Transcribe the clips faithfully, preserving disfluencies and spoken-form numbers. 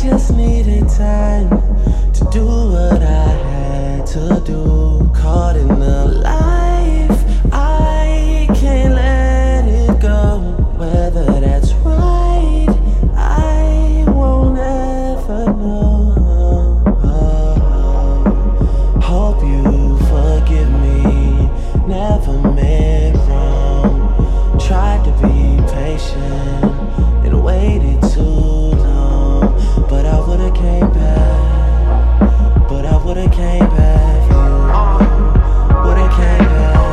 just needed time to do what I had to do. Caught in the life, I can't let it go. Whether that's right, I won't ever know. Hope you forgive me, never meant wrong. Tried to be patient and waited too long, but I would've came back, but I would've came back for you, would've came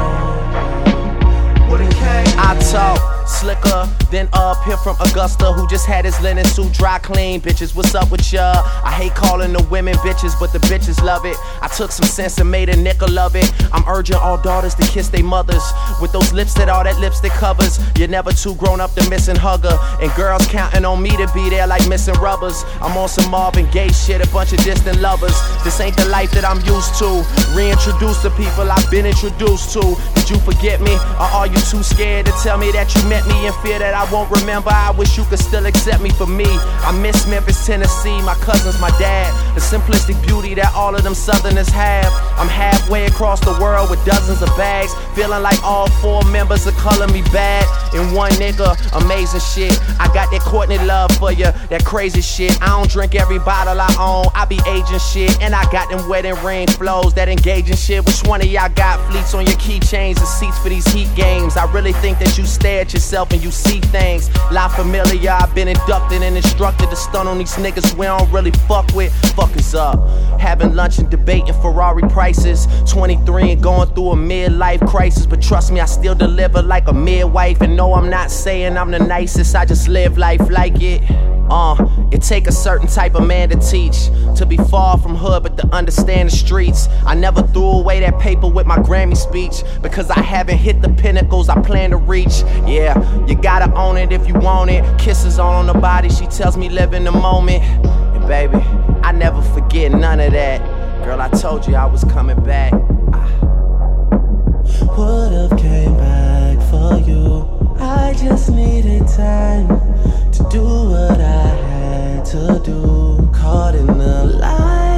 back, would've came back. I talk slicker than up here from Augusta, who just had his linen suit dry clean. Bitches, what's up with ya? I hate calling the women bitches, but the bitches love it. I took some sense and made a nickel of it. I'm urging all daughters to kiss their mothers with those lips that all that lipstick covers. You're never too grown up to missing hugger, and girls counting on me to be there like missing rubbers. I'm on some Marvin Gaye shit, a bunch of distant lovers. This ain't the life that I'm used to. Reintroduce the people I've been introduced to. Did you forget me, or are you too scared to tell me that you met me in fear that I won't remember? I wish you could still accept me for me. I miss Memphis, Tennessee, my cousins, my dad. The simplistic beauty that all of them Southerners have. I'm halfway across the world with dozens of bags, feeling like all four members are calling me bad. And one nigga, amazing shit. I got that Courtney love for you, that crazy shit. I don't drink every bottle I own, I be aging shit. And I got them wedding ring flows, that engaging shit. Which one of y'all got fleets on your keychains and seats for these heat games? I really think that you stare at yourself and you see things. La Familia, I've been inducted and instructed to stun on these niggas we don't really fuck with. Fuckers up, having lunch and debating Ferrari prices. Twenty-three and going through a midlife crisis, but trust me, I still deliver like a midwife. And no, I'm not saying I'm the nicest, I just live life like it. Uh, it take a certain type of man to teach, to be far from hood but to understand the streets. I never threw away that paper with my Grammy speech, because I haven't hit the pinnacles I plan to reach. Yeah, you gotta own it if you want it. Kisses all on the body, she tells me live in the moment. And baby, I never forget none of that. Girl, I told you I was coming back. ah. Would've came back for you, I just needed time to do what I had to do. Caught in the light.